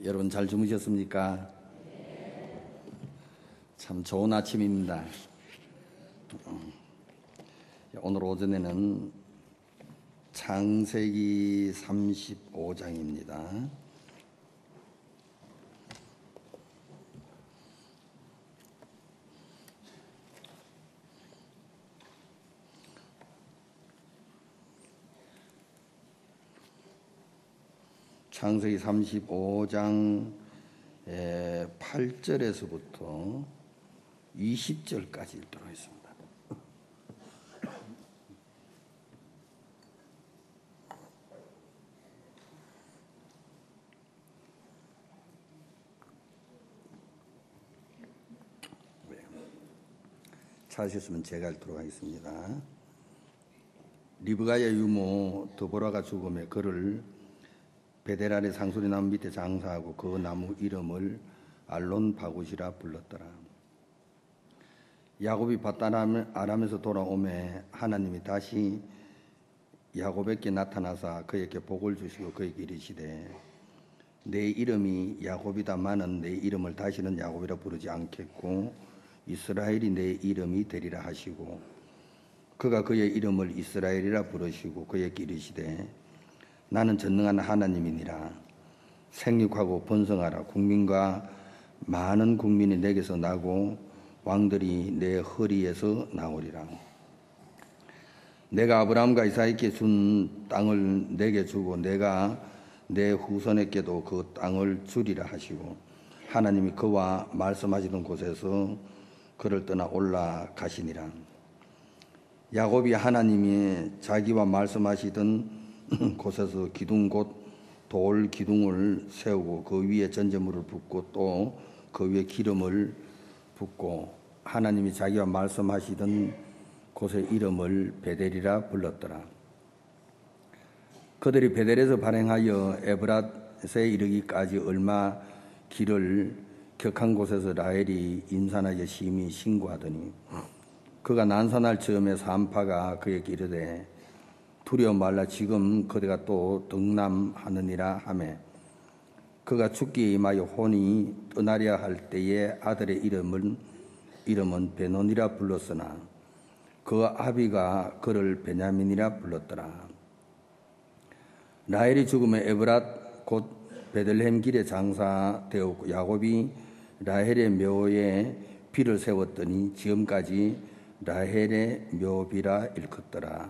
여러분 잘 주무셨습니까? 참 좋은 아침입니다. 오늘 오전에는 창세기 35장입니다. 창세기 35장 8절에서부터 20절까지 읽도록 하겠습니다. 찾으셨으면 제가 읽도록 하겠습니다. 리브가의 유모 드보라가 죽음에 그를 베델 상수리 나무 밑에 장사하고 그 나무 이름을 알론 바굿이라 불렀더라. 야곱이 밧단 아람에서 돌아오매 하나님이 다시 야곱에게 나타나사 그에게 복을 주시고 그에게 이르시되 내 이름이 야곱이다마는 내 이름을 다시는 야곱이라 부르지 않겠고 이스라엘이 내 이름이 되리라 하시고 그가 그의 이름을 이스라엘이라 부르시고 그에게 이르시되 나는 전능한 하나님이니라. 생육하고 번성하라. 국민과 많은 국민이 내게서 나고 왕들이 내 허리에서 나오리라. 내가 아브라함과 이삭에게 준 땅을 내게 주고 내가 내 후손에게도 그 땅을 주리라 하시고 하나님이 그와 말씀하시던 곳에서 그를 떠나 올라가시니라. 야곱이 하나님이 자기와 말씀하시던 곳에서 기둥 곧 돌 기둥을 세우고 그 위에 전제물을 붓고 또 그 위에 기름을 붓고 하나님이 자기와 말씀하시던 곳의 이름을 베델이라 불렀더라. 그들이 베델에서 발행하여 에브랏에 이르기까지 얼마 길을 격한 곳에서 라헬이 임산하여 심히 신고하더니 그가 난산할 즈음에 산파가 그에게 이르되 두려워 말라 지금 그대가 또 등남하느니라 하매 그가 죽기에 임하여 혼이 떠나려 할 때에 아들의 이름은 베논이라 불렀으나 그 아비가 그를 베냐민이라 불렀더라. 라헬이 죽음에 에브랏 곧 베들레헴 길에 장사되었고 야곱이 라헬의 묘에 비를 세웠더니 지금까지 라헬의 묘비라 일컫더라.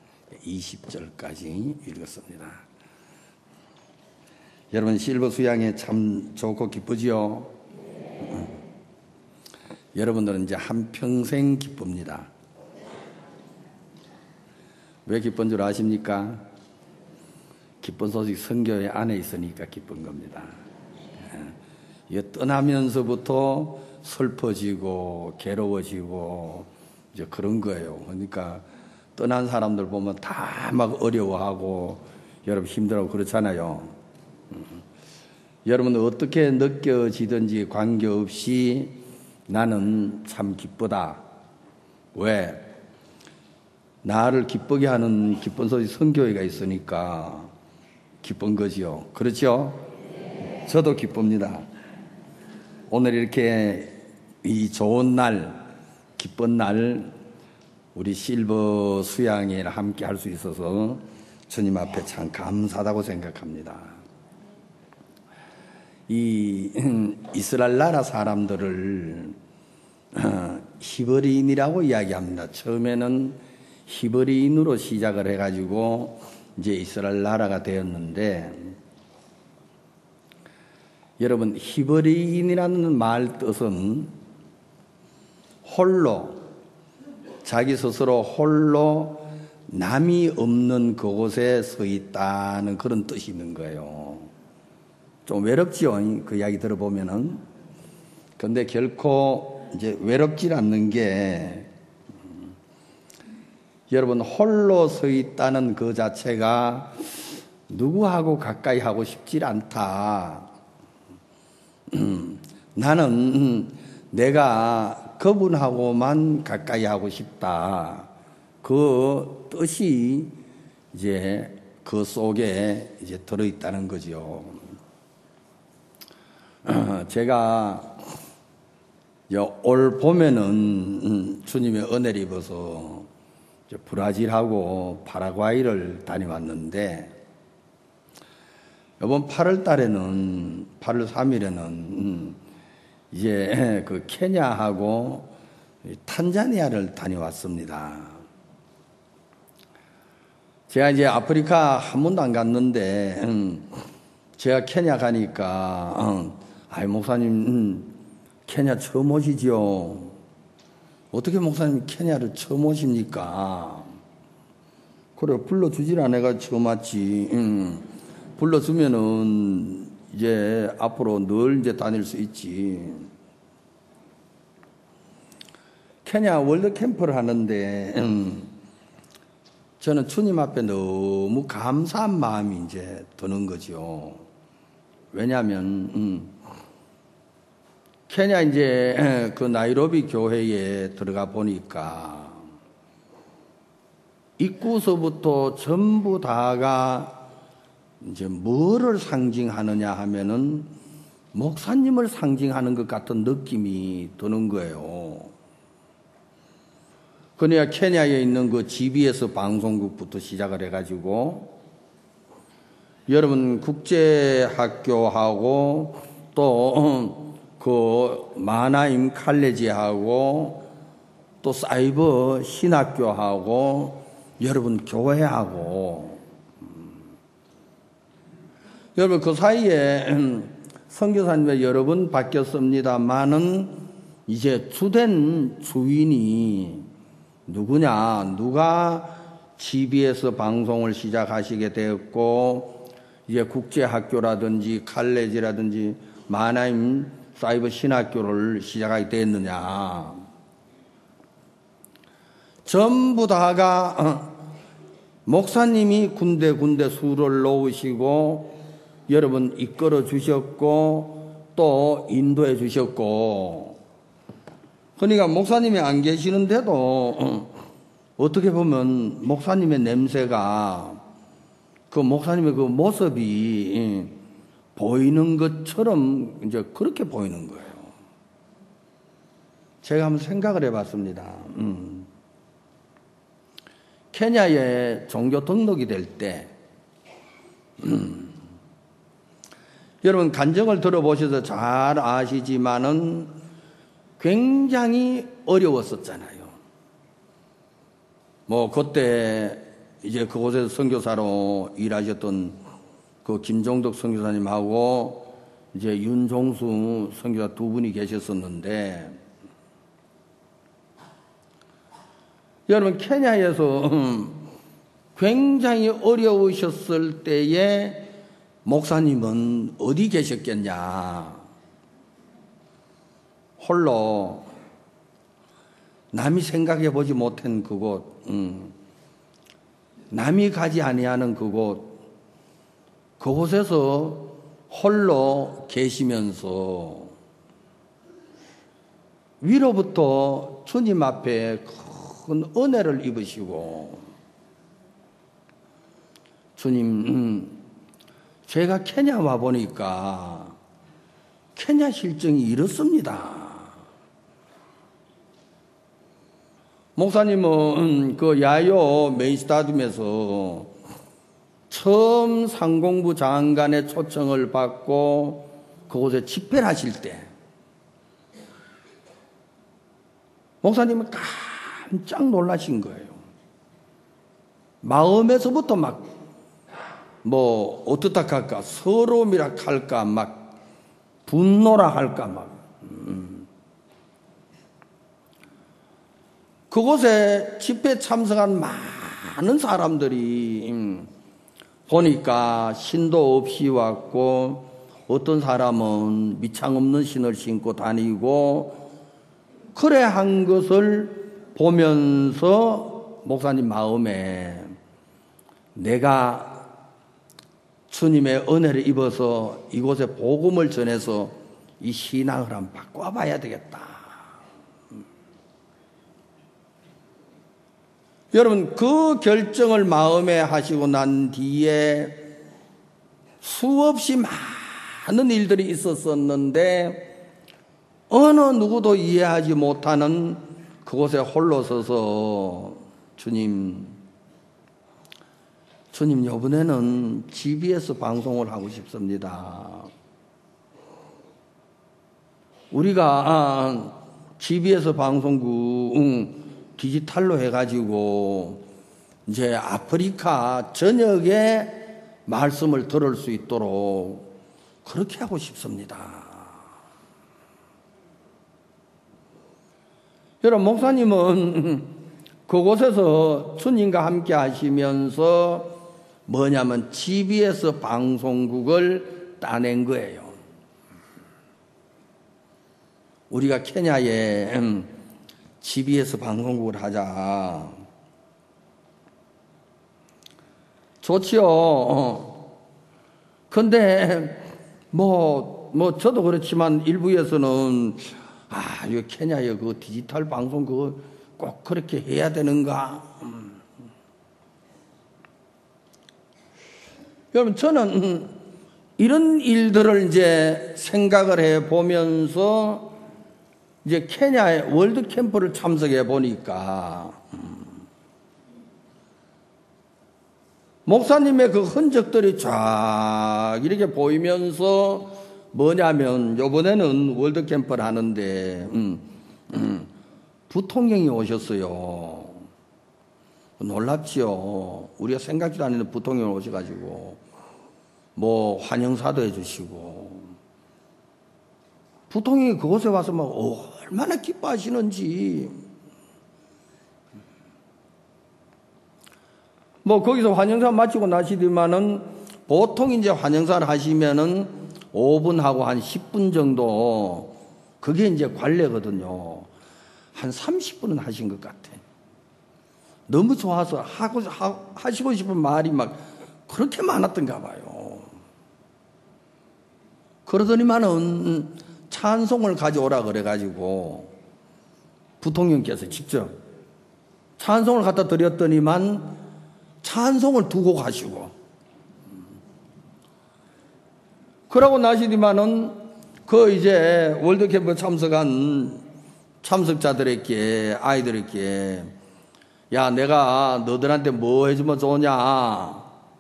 20절까지 읽었습니다. 여러분 실버 수양에 참 좋고 기쁘지요? 여러분들은 이제 한평생 기쁩니다. 왜 기쁜 줄 아십니까? 기쁜 소식 선교회 안에 있으니까 기쁜 겁니다. 떠나면서부터 슬퍼지고 괴로워지고 이제 그런 거예요. 그러니까 떠난 사람들 보면 다 막 어려워하고 여러분 힘들어하고 그렇잖아요. 여러분은 어떻게 느껴지든지 관계없이 나는 참 기쁘다. 왜? 나를 기쁘게 하는 기쁜 소식 선교회가 있으니까 기쁜 거지요. 그렇죠? 저도 기쁩니다. 오늘 이렇게 이 좋은 날, 기쁜 날 우리 실버 수양회를 함께 할 수 있어서 주님 앞에 참 감사하다고 생각합니다. 이 이스라엘 나라 사람들을 히브리인이라고 이야기합니다. 처음에는 히브리인으로 시작을 해가지고 이제 이스라엘 나라가 되었는데 여러분 히브리인이라는 말 뜻은 홀로 자기 스스로 홀로 남이 없는 그곳에 서 있다는 그런 뜻이 있는 거예요. 좀 외롭지요. 그 이야기 들어보면은. 근데 결코 이제 외롭지 않는 게 여러분 홀로 서 있다는 그 자체가 누구하고 가까이 하고 싶지 않다. 나는 내가 그분하고만 가까이 하고 싶다. 그 뜻이 이제 그 속에 이제 들어있다는 거죠. 제가 올 봄에는 주님의 은혜를 입어서 브라질하고 파라과이를 다녀왔는데, 이번 8월 달에는, 8월 3일에는 이제 그 케냐하고 탄자니아를 다녀왔습니다. 제가 이제 아프리카 한 번도 안 갔는데, 제가 케냐 가니까, 목사님, 케냐 처음 오시지요? 어떻게 목사님 케냐를 처음 오십니까? 그래, 불러주질 않아가 처음 왔지. 불러주면은 이제 앞으로 늘 이제 다닐 수 있지. 케냐 월드 캠프를 하는데, 저는 주님 앞에 너무 감사한 마음이 이제 드는 거죠. 왜냐하면, 케냐 이제 그 나이로비 교회에 들어가 보니까 입구서부터 전부 다가 이제 뭐를 상징하느냐 하면은 목사님을 상징하는 것 같은 느낌이 드는 거예요. 그러니까 케냐에 있는 그 GBS 방송국부터 시작을 해가지고 여러분 국제학교하고 또 그 마나임 칼레지하고 또 사이버 신학교하고 여러분 교회하고 여러분 그 사이에 선교사님이 여러 번 바뀌었습니다만은 이제 주된 주인이 누구냐, 누가 GBS 방송을 시작하시게 되었고 이제 국제학교라든지 칼레지라든지 마나임 사이버 신학교를 시작하게 됐느냐. 전부 다가 목사님이 군데군데 수를 놓으시고 여러분 이끌어 주셨고 또 인도해 주셨고, 그러니까 목사님이 안 계시는데도 어떻게 보면 목사님의 냄새가 그 목사님의 그 모습이 보이는 것처럼 이제 그렇게 보이는 거예요. 제가 한번 생각을 해봤습니다. 케냐에 종교 등록이 될 때, 여러분 간증을 들어보셔서 잘 아시지만은 굉장히 어려웠었잖아요. 뭐 그때 이제 그곳에서 선교사로 일하셨던 그 김종덕 선교사님하고 이제 윤종수 선교사 두 분이 계셨었는데, 여러분 케냐에서 굉장히 어려우셨을 때에 목사님은 어디 계셨겠냐? 홀로 남이 생각해 보지 못한 그곳, 남이 가지 아니하는 그곳에서 홀로 계시면서 위로부터 주님 앞에 큰 은혜를 입으시고, 주님, 제가 케냐 와 보니까 케냐 실정이 이렇습니다. 목사님은 그 야요 메인스타디움에서 처음 상공부 장관의 초청을 받고 그곳에 집회를 하실 때 목사님은 깜짝 놀라신 거예요. 마음에서부터 막 뭐 어떻다 할까, 서러움이라 할까, 막 분노라 할까, 막 그곳에 집회에 참석한 많은 사람들이 보니까 신도 없이 왔고, 어떤 사람은 밑창 없는 신을 신고 다니고, 그래 한 것을 보면서 목사님 마음에 내가 주님의 은혜를 입어서 이곳에 복음을 전해서 이 신앙을 한번 바꿔봐야 되겠다. 여러분 그 결정을 마음에 하시고 난 뒤에 수없이 많은 일들이 있었었는데 어느 누구도 이해하지 못하는 그곳에 홀로 서서 주님 이번에는 GBS 방송을 하고 싶습니다. 우리가 GBS 방송국 디지털로 해가지고 이제 아프리카 전역에 말씀을 들을 수 있도록 그렇게 하고 싶습니다. 여러분, 목사님은 그곳에서 주님과 함께 하시면서 뭐냐면 GBS 방송국을 따낸 거예요. 우리가 케냐에 GBS 방송국을 하자. 좋지요. 근데 저도 그렇지만 일부에서는 이거 케냐에 그 디지털 방송 그거 꼭 그렇게 해야 되는가? 여러분, 저는 이런 일들을 이제 생각을 해 보면서 이제 케냐의 월드 캠프를 참석해 보니까 목사님의 그 흔적들이 쫙 이렇게 보이면서 뭐냐면 요번에는 월드 캠프를 하는데 부통령이 오셨어요. 놀랍지요. 우리가 생각지도 않는 부통령이 오셔가지고 뭐 환영사도 해주시고 부통령이 그곳에 와서 막 얼마나 기뻐하시는지 뭐 거기서 환영사 마치고 나시더만은 보통 이제 환영사를 하시면은 5분하고 한 10분 정도 그게 이제 관례거든요. 한 30분은 하신 것 같아. 너무 좋아서 하시고 싶은 말이 막 그렇게 많았던가 봐요. 그러더니만은 찬송을 가져오라 그래가지고 부통령께서 직접 찬송을 갖다 드렸더니만 찬송을 두고 가시고 그러고 나시더만은 그 이제 월드캠프 참석한 참석자들에게 아이들에게 야, 내가 너들한테 뭐 해주면 좋으냐?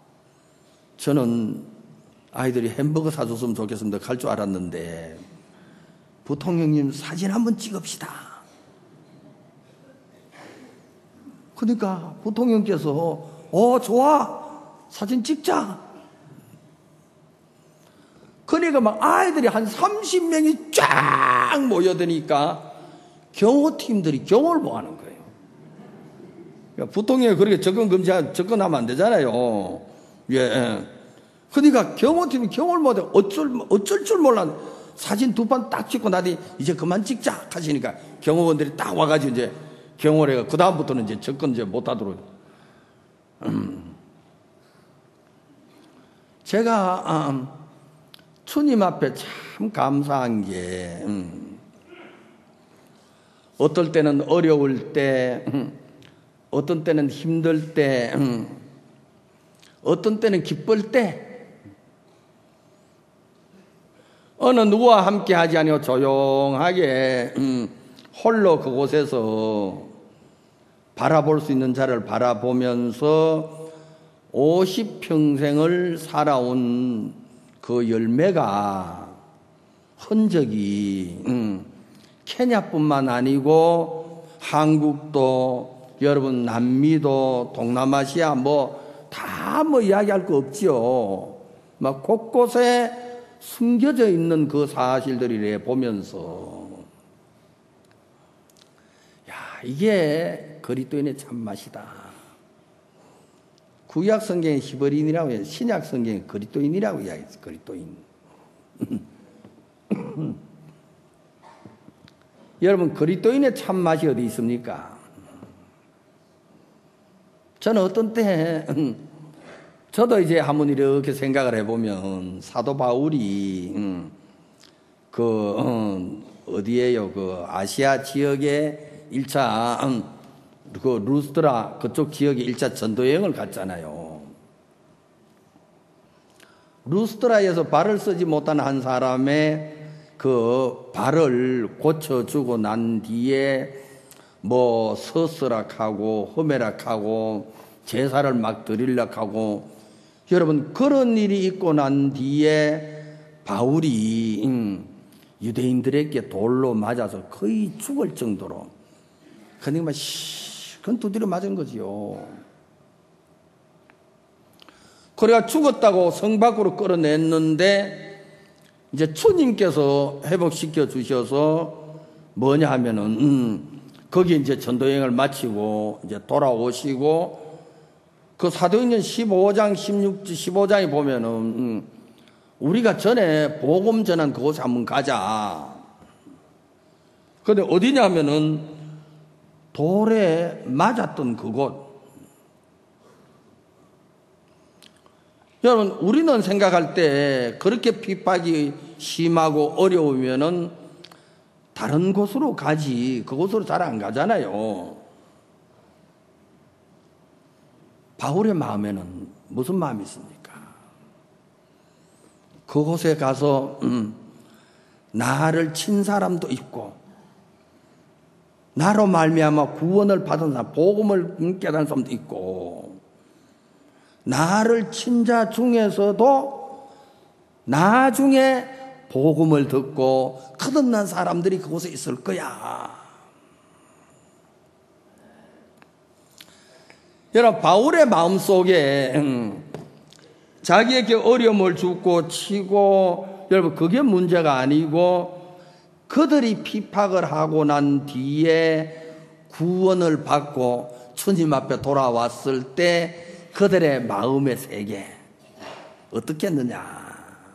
저는 아이들이 햄버거 사줬으면 좋겠습니다. 갈 줄 알았는데 부통령님 사진 한번 찍읍시다. 그러니까 부통령께서 좋아, 사진 찍자. 그러니까 막 아이들이 한 30명이 쫙 모여드니까 경호팀들이 경호를 뭐 하는 거예요. 부통령이 그렇게 접근하면 안 되잖아요. 예. 그러니까 경호팀이 경호를 못해 어쩔 줄 몰라. 사진 두 판 딱 찍고 나더니 이제 그만 찍자 하시니까 경호원들이 딱 와가지고 이제 경호를 해가 그다음부터는 이제 접근 이제 못하도록. 제가 주님 앞에 참 감사한 게 어떨 때는 어려울 때 어떤 때는 힘들 때 어떤 때는 기쁠 때 어느 누구와 함께 하지 아니고 조용하게 홀로 그곳에서 바라볼 수 있는 자를 바라보면서 50평생을 살아온 그 열매가 흔적이 케냐뿐만 아니고 한국도 여러분 남미도 동남아시아 다 이야기할 거 없지요. 막 곳곳에 숨겨져 있는 그 사실들이래 보면서 야, 이게 그리스도인의 참맛이다. 구약 성경에 히브리인이라고 해요. 신약 성경에 그리스도인이라고 이야기했어요. 그리스도인. 여러분, 그리스도인의 참맛이 어디 있습니까? 저는 어떤 때 저도 이제 한번 이렇게 생각을 해보면 사도 바울이 어디에요? 그 아시아 지역의 1차 그 루스드라 그쪽 지역에 1차 전도 여행을 갔잖아요. 루스트라에서 발을 쓰지 못한 한 사람의 그 발을 고쳐주고 난 뒤에 뭐 서스락하고 허메락하고 제사를 막 드리려고 여러분 그런 일이 있고 난 뒤에 바울이 유대인들에게 돌로 맞아서 거의 죽을 정도로 그러니까 그건 두드려 맞은 거지요. 그래가 죽었다고 성 밖으로 끌어냈는데 이제 주님께서 회복시켜 주셔서 뭐냐 하면은 거기 이제 전도여행을 마치고 이제 돌아오시고 그 사도행전 15장 15장에 보면은 우리가 전에 복음 전한 그곳에 한번 가자. 근데 어디냐 하면은 돌에 맞았던 그곳. 여러분 우리는 생각할 때 그렇게 핍박이 심하고 어려우면은 다른 곳으로 가지 그곳으로 잘 안 가잖아요. 바울의 마음에는 무슨 마음이 있습니까? 그곳에 가서 나를 친 사람도 있고 나로 말미암아 구원을 받은 사람, 복음을 깨달은 사람도 있고 나를 친 자 중에서도 나중에 복음을 듣고 거듭난 사람들이 그곳에 있을 거야. 여러분 바울의 마음속에 자기에게 어려움을 주고 치고 여러분 그게 문제가 아니고 그들이 핍박을 하고 난 뒤에 구원을 받고 주님 앞에 돌아왔을 때 그들의 마음의 세계 어떻게 했느냐.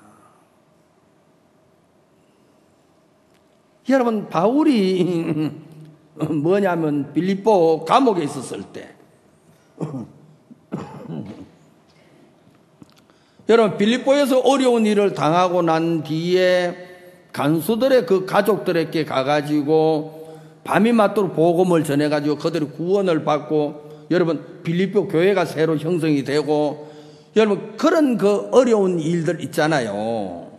여러분 바울이 뭐냐면 빌립보 감옥에 있었을 때 여러분 빌립보에서 어려운 일을 당하고 난 뒤에 간수들의 그 가족들에게 가가지고 밤이 맞도록 복음을 전해가지고 그들이 구원을 받고 여러분 빌립보 교회가 새로 형성이 되고 여러분 그런 그 어려운 일들 있잖아요.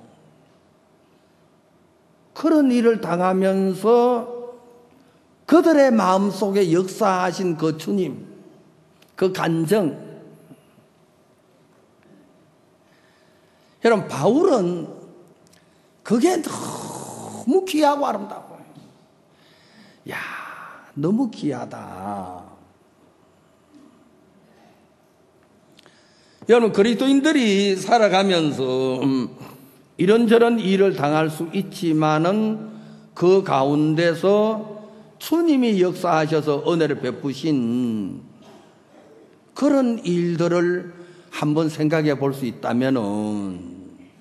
그런 일을 당하면서 그들의 마음속에 역사하신 그 주님 그 간정 여러분 바울은 그게 너무 귀하고 아름다워요. 야 너무 귀하다. 여러분 그리스도인들이 살아가면서 이런저런 일을 당할 수 있지만은 그 가운데서 주님이 역사하셔서 은혜를 베푸신 그런 일들을 한번 생각해 볼 수 있다면은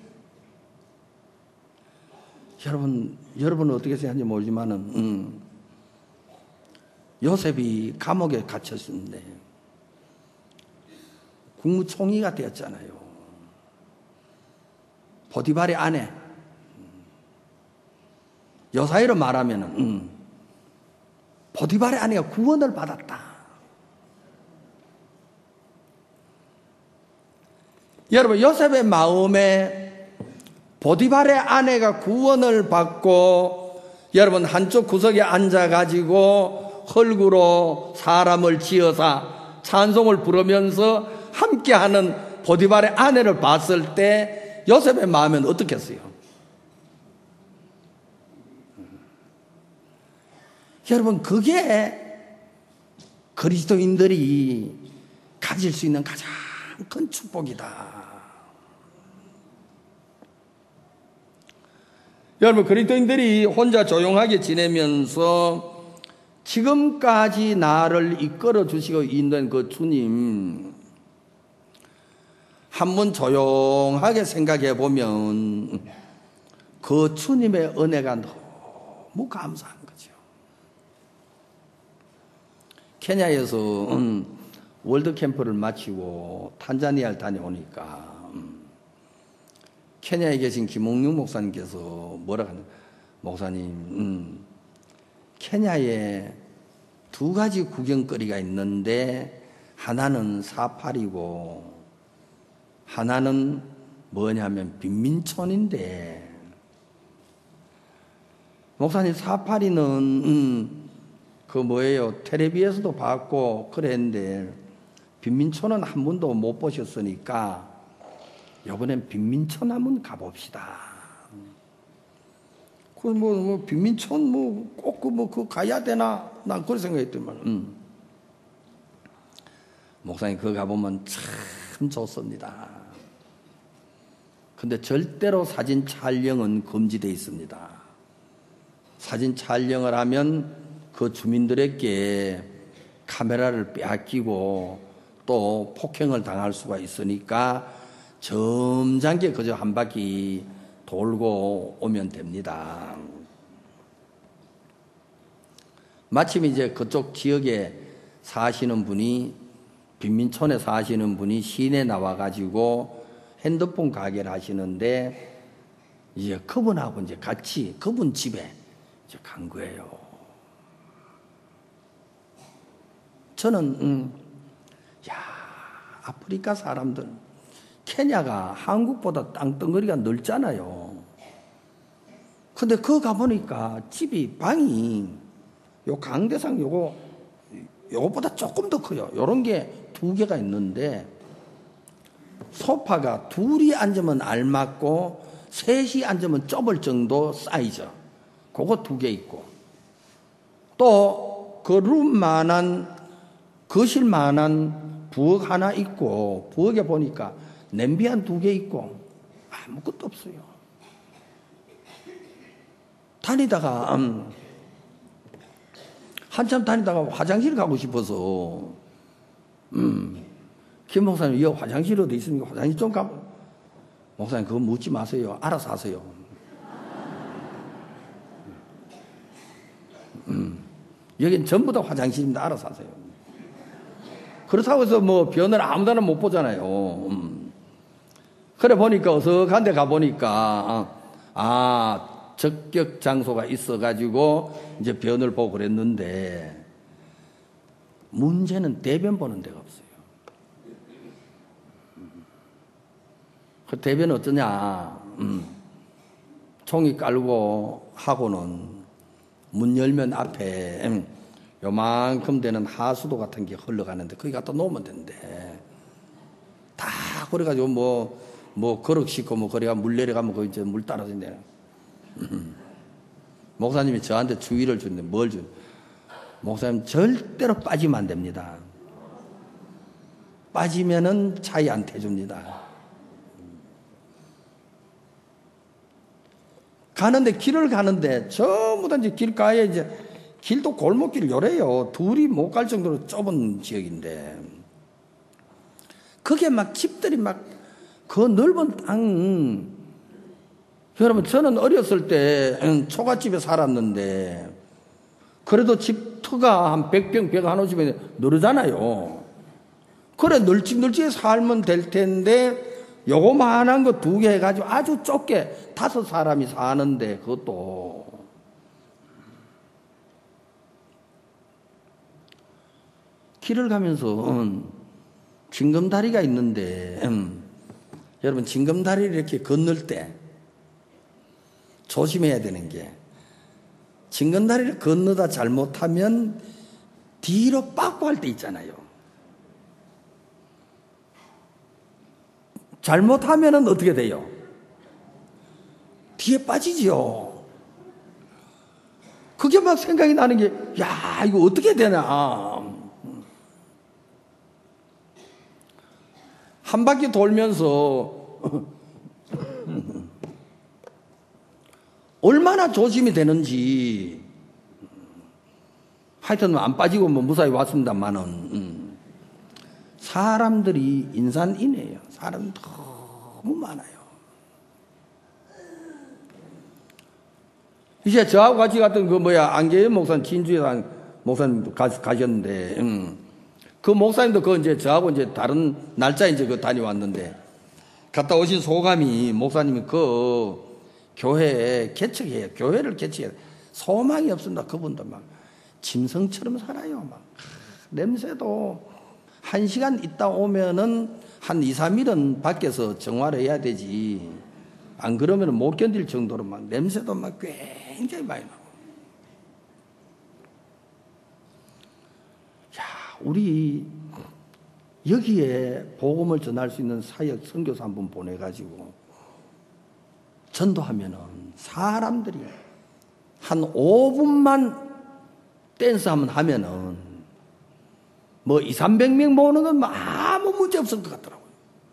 여러분은 어떻게 생각하는지 모르지만은 요셉이 감옥에 갇혔는데 국무총리가 되었잖아요. 보디발의 아내 여사이로 말하면은 보디발의 아내가 구원을 받았다. 여러분 요셉의 마음에 보디발의 아내가 구원을 받고 여러분 한쪽 구석에 앉아가지고 흙으로 사람을 지어서 찬송을 부르면서 함께하는 보디발의 아내를 봤을 때 요셉의 마음은 어떻겠어요? 여러분 그게 그리스도인들이 가질 수 있는 가장 큰 축복이다. 여러분 그리스도인들이 혼자 조용하게 지내면서 지금까지 나를 이끌어 주시고 있는 그 주님 한번 조용하게 생각해 보면 그 주님의 은혜가 너무 감사한 거죠. 케냐에서 월드 캠프를 마치고 탄자니아를 다녀오니까 케냐에 계신 김홍룡 목사님께서 뭐라 하는 목사님 케냐에 두 가지 구경거리가 있는데 하나는 사파리고 하나는 뭐냐면 빈민촌인데, 목사님 사파리는 그 뭐예요, 텔레비에서도 봤고 그랬는데 빈민촌은 한 번도 못 보셨으니까 이번엔 빈민촌 한번 가봅시다. 그 뭐 빈민촌 뭐 꼭 그 가야 되나, 난 그런 생각했더만. 목사님 그거 가보면 참 좋습니다. 근데 절대로 사진 촬영은 금지되어 있습니다. 사진 촬영을 하면 그 주민들에게 카메라를 빼앗기고 또 폭행을 당할 수가 있으니까 점잖게 그저 한 바퀴 돌고 오면 됩니다. 마침 이제 그쪽 지역에 사시는 분이, 빈민촌에 사시는 분이 시내 나와가지고 핸드폰 가게를 하시는데, 이제 그분하고 이제 같이 그분 집에 이제 간 거예요. 저는, 아프리카 사람들, 케냐가 한국보다 땅덩어리가 넓잖아요. 근데 그거 가보니까 집이, 방이, 요 강대상 요거보다 조금 더 커요. 요런 게 2개가 있는데, 소파가 둘이 앉으면 알맞고, 셋이 앉으면 좁을 정도 사이즈. 그거 2개 있고. 또, 그 룸만한, 거실만한 부엌 하나 있고, 부엌에 보니까 냄비 한 2개 있고, 아무것도 없어요. 다니다가, 한참 다니다가 화장실 가고 싶어서, 김 목사님, 이 화장실 어디 있습니까? 화장실 좀 가보. 목사님, 그거 묻지 마세요. 알아서 하세요. 여긴 전부 다 화장실입니다. 알아서 하세요. 그렇다고 해서 뭐 변을 아무데나 못 보잖아요. 그래 보니까 어석한 데 가보니까, 적격 장소가 있어가지고 이제 변을 보고 그랬는데, 문제는 대변 보는 데가 없어요. 그 대변 어떠냐? 종이 깔고 하고는 문 열면 앞에 요만큼 되는 하수도 같은 게 흘러가는데 거기 갖다 놓으면 되는데, 다 그래가지고 뭐 그릇 씻고 뭐 그래가 물 내려가면 그 이제 물 따라진대. 목사님이 저한테 주의를 주는데 뭘 주? 목사님 절대로 빠지면 안 됩니다. 빠지면은 차이 안 태줍니다. 가는데 길을 가는데 전부 다 이제 길가에 이제 길도 골목길 요래요. 둘이 못 갈 정도로 좁은 지역인데, 그게 막 집들이 막 그 넓은 땅. 여러분, 저는 어렸을 때 초가집에 살았는데, 그래도 집 터가 한 100평, 150평 늘어잖아요. 그래, 널찍널찍 살면 될 텐데, 요거만한 거 2개 해가지고 아주 좁게 5 사람이 사는데, 그것도. 길을 가면서 징검다리가 있는데, 여러분, 징검다리를 이렇게 건널 때 조심해야 되는 게, 징검다리를 건너다 잘못하면 뒤로 빠꾸 할 때 있잖아요. 잘못하면은 어떻게 돼요? 뒤에 빠지지요. 그게 막 생각이 나는 게, 야, 이거 어떻게 되나. 한 바퀴 돌면서 얼마나 조심이 되는지. 하여튼 안 빠지고 뭐 무사히 왔습니다만은, 사람들이 인산인해요. 사람 너무 많아요. 이제 저하고 같이 갔던 안계현 목사님, 진주에 목사님 가셨는데, 그 목사님도 이제 저하고 이제 다른 날짜에 이제 다녀왔는데, 갔다 오신 소감이, 목사님이 교회 개척해요. 교회를 개척해요. 소망이 없습니다. 그분도 막 짐승처럼 살아요. 막 냄새도 1시간 있다 오면은 한 2, 3일은 밖에서 정화를 해야 되지. 안 그러면 못 견딜 정도로 막 냄새도 막 굉장히 많이 나고. 야, 우리 여기에 복음을 전할 수 있는 사역 선교사 한 분 보내가지고 전도하면은 사람들이 한 5분만 댄스 한번 하면은 뭐 2, 300명 모으는 건 아무 문제 없을 것 같더라고요.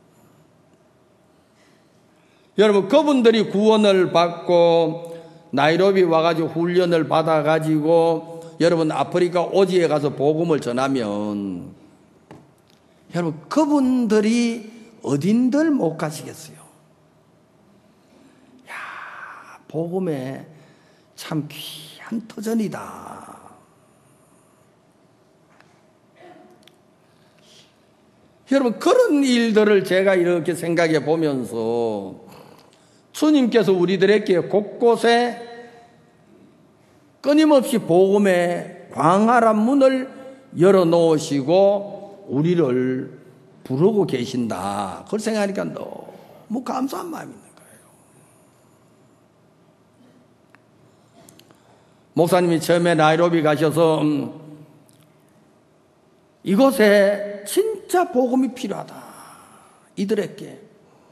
여러분, 그분들이 구원을 받고 나이로비 와가지고 훈련을 받아가지고 여러분 아프리카 오지에 가서 복음을 전하면 여러분 그분들이 어딘들 못 가시겠어요. 야, 복음에 참 귀한 터전이다. 여러분, 그런 일들을 제가 이렇게 생각해 보면서 주님께서 우리들에게 곳곳에 끊임없이 복음의 광활한 문을 열어놓으시고 우리를 부르고 계신다. 그걸 생각하니까 너무 감사한 마음이 있는 거예요. 목사님이 처음에 나이로비 가셔서 이곳에 진짜 복음이 필요하다. 이들에게.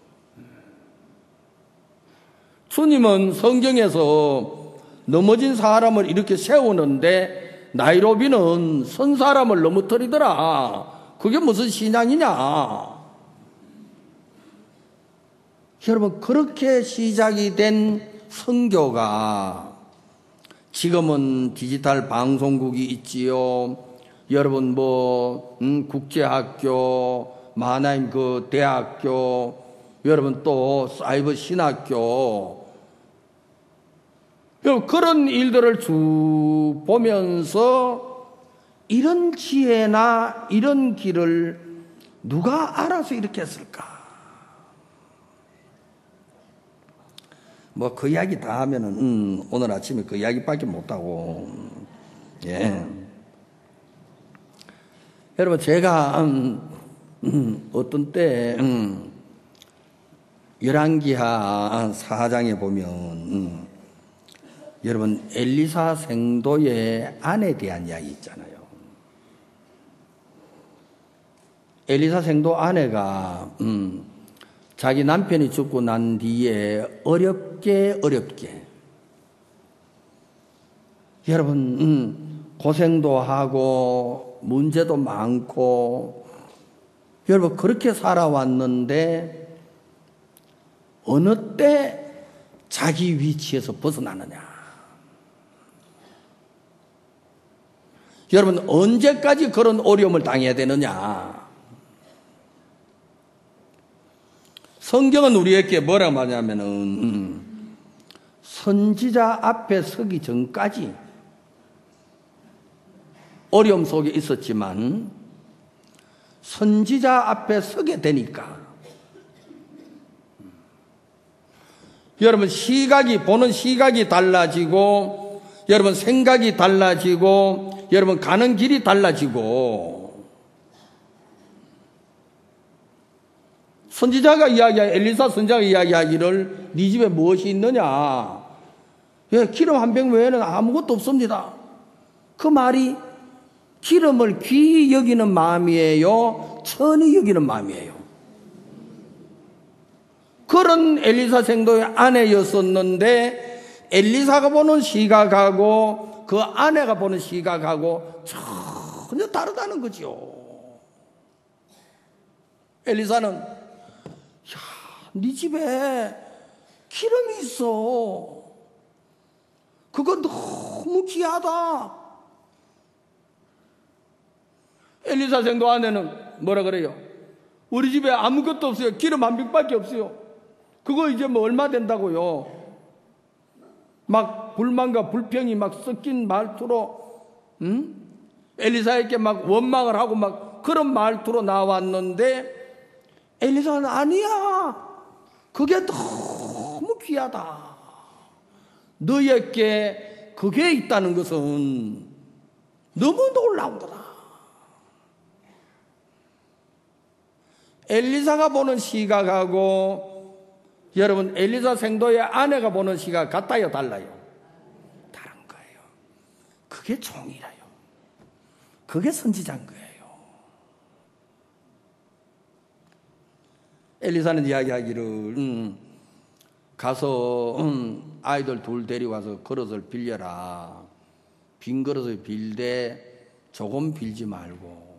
주님은 성경에서 넘어진 사람을 이렇게 세우는데 나이로비는 선 사람을 넘어뜨리더라. 그게 무슨 신앙이냐. 여러분, 그렇게 시작이 된 선교가 지금은 디지털 방송국이 있지요. 여러분 국제학교, 마하나임 그 대학교, 여러분 또 사이버 신학교, 여러분 그런 일들을 쭉 보면서 이런 지혜나 이런 길을 누가 알아서 이렇게 했을까? 뭐 그 이야기 다 하면은 오늘 아침에 그 이야기밖에 못하고. 예. 여러분, 제가 어떤 때 열왕기하 4장에 보면 여러분 엘리사 생도의 아내에 대한 이야기 있잖아요. 엘리사 생도 아내가 자기 남편이 죽고 난 뒤에 어렵게 여러분 고생도 하고 문제도 많고 여러분 그렇게 살아왔는데 어느 때 자기 위치에서 벗어나느냐. 여러분 언제까지 그런 어려움을 당해야 되느냐. 성경은 우리에게 뭐라고 말하냐면은 선지자 앞에 서기 전까지 어려움 속에 있었지만 선지자 앞에 서게 되니까 여러분 보는 시각이 달라지고 여러분 생각이 달라지고 여러분 가는 길이 달라지고 선지자가 엘리사 선지자가 이야기하기를 네 집에 무엇이 있느냐. 예, 기름 한 병 외에는 아무것도 없습니다. 그 말이 기름을 귀히 여기는 마음이에요? 천히 여기는 마음이에요? 그런 엘리사 생도의 아내였었는데 엘리사가 보는 시각하고 그 아내가 보는 시각하고 전혀 다르다는 거죠. 엘리사는 네 집에 기름이 있어. 그거 너무 귀하다. 엘리사 생도 아내는 뭐라 그래요? 우리 집에 아무것도 없어요. 기름 한 병밖에 없어요. 그거 이제 뭐 얼마 된다고요? 막 불만과 불평이 막 섞인 말투로 엘리사에게 막 원망을 하고 막 그런 말투로 나왔는데 엘리사는 아니야. 그게 너무 귀하다. 너에게 그게 있다는 것은 너무 놀라운 거다. 엘리사가 보는 시각하고 여러분 엘리사 생도의 아내가 보는 시각 같아요, 달라요? 다른 거예요. 그게 종이라요. 그게 선지자인 거예요. 엘리사는 이야기하기를 가서 아이들 둘 데리고 와서 그릇을 빌려라. 빈 그릇을 빌되 조금 빌지 말고.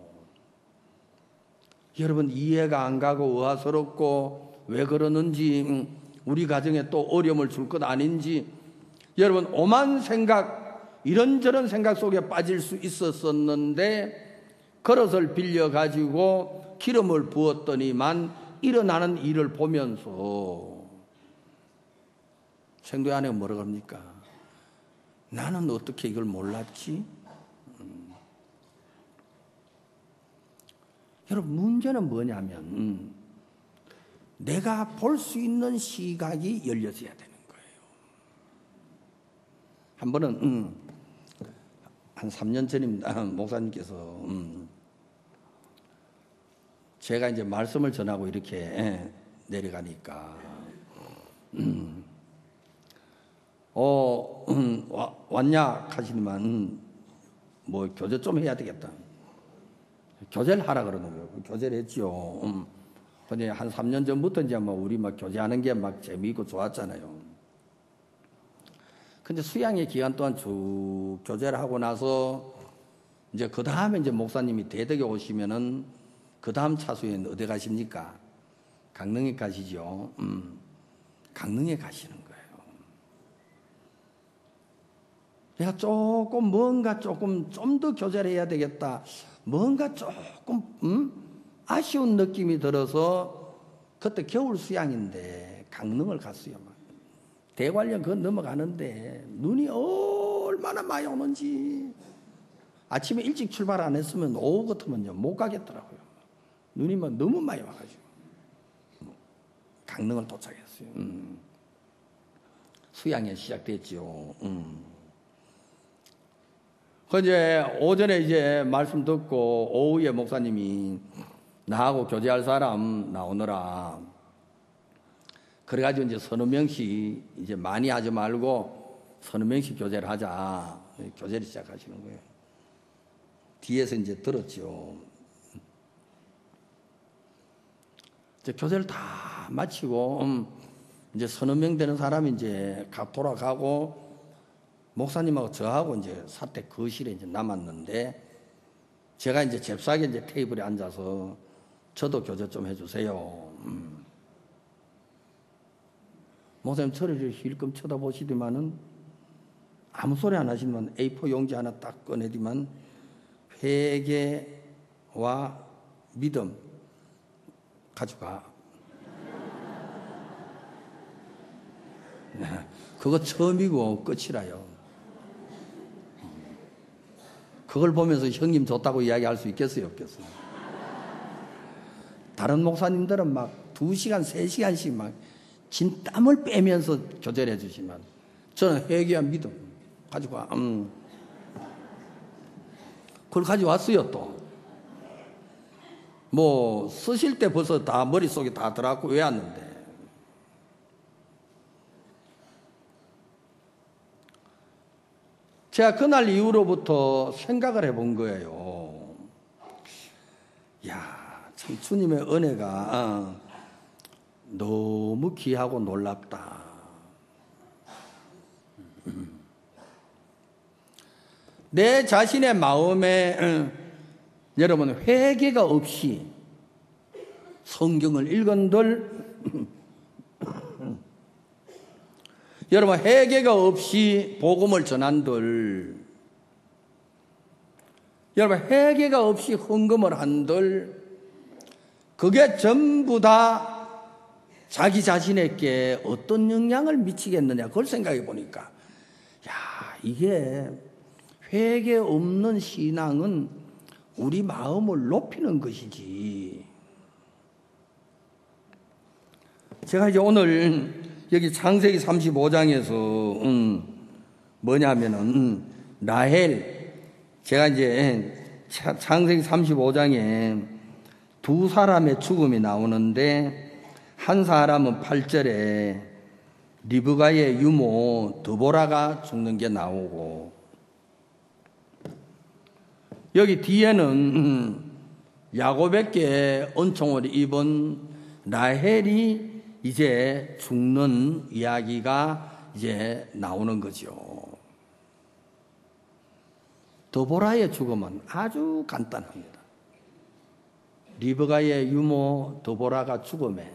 여러분 이해가 안 가고 의아스럽고 왜 그러는지 우리 가정에 또 어려움을 줄 것 아닌지 여러분 오만 생각 이런저런 생각 속에 빠질 수 있었었는데 그릇을 빌려가지고 기름을 부었더니만 일어나는 일을 보면서 생도의 아내가 뭐라고 합니까? 나는 어떻게 이걸 몰랐지? 여러분 문제는 뭐냐면 내가 볼 수 있는 시각이 열려져야 되는 거예요. 한 번은 한 3년 전입니다. 목사님께서 제가 이제 말씀을 전하고 이렇게 내려가니까 왔냐 하시니만 뭐 교제 좀 해야 되겠다. 교제를 하라 그러는 거예요. 교제를 했지요. 근데 한 3년 전부터 이제 뭐 우리 막 교제하는 게 막 재미있고 좋았잖아요. 근데 수양의 기간 동안 쭉 교제를 하고 나서 이제 그 다음에 이제 목사님이 대덕에 오시면은 그 다음 차수에는 어디 가십니까? 강릉에 가시죠. 강릉에 가시는 거예요. 내가 조금 뭔가 조금 좀 더 교제를 해야 되겠다. 뭔가 조금 아쉬운 느낌이 들어서 그때 겨울 수양인데 강릉을 갔어요. 대관령 그거 넘어가는데 눈이 얼마나 많이 오는지 아침에 일찍 출발 안 했으면 오후 같으면요 못 가겠더라고요. 눈이 막 너무 많이 와가지고 강릉을 도착했어요. 수양이 시작됐죠. 그 이제 오전에 이제 말씀 듣고 오후에 목사님이 나하고 교제할 사람 나오너라. 그래가지고 이제 서너 명씩 이제 많이 하지 말고 서너 명씩 교제를 하자. 교제를 시작하시는 거예요. 뒤에서 이제 들었죠. 이제 교제를 다 마치고 이제 서너 명 되는 사람이 이제 각 돌아가고 목사님하고 저하고 이제 사택 거실에 이제 남았는데 제가 이제 잽싸게 이제 테이블에 앉아서 저도 교제 좀 해주세요. 목사님 저를 힐끔 쳐다보시더만은 아무 소리 안 하시면 A4 용지 하나 딱 꺼내더만 회개와 믿음 가져가. 그거 처음이고 끝이라요. 그걸 보면서 형님 좋다고 이야기할 수 있겠어요, 없겠어요? 다른 목사님들은 막 2시간, 3시간씩 막 진땀을 빼면서 교제를 해주시면 저는 회개와 믿음 가지고 그걸 가져왔어요. 또 뭐 쓰실 때 벌써 다 머릿속에 다 들어갔고 외웠는데 제가 그날 이후로부터 생각을 해본 거예요. 야, 참 주님의 은혜가 너무 귀하고 놀랍다. 내 자신의 마음에 여러분 회개가 없이 성경을 읽은들 여러분 회개가 없이 복음을 전한들 여러분 회개가 없이 헌금을 한들 그게 전부 다 자기 자신에게 어떤 영향을 미치겠느냐 그걸 생각해 보니까 야 이게 회개 없는 신앙은 우리 마음을 높이는 것이지. 제가 이제 오늘 여기 창세기 35장에서 뭐냐면은 라헬 제가 이제 창세기 35장에 두 사람의 죽음이 나오는데 한 사람은 8절에 리브가의 유모 드보라가 죽는 게 나오고, 여기 뒤에는 야곱에게 은총을 입은 라헬이 이제 죽는 이야기가 이제 나오는 거죠. 드보라의 죽음은 아주 간단합니다. 리브가의 유모 드보라가 죽음에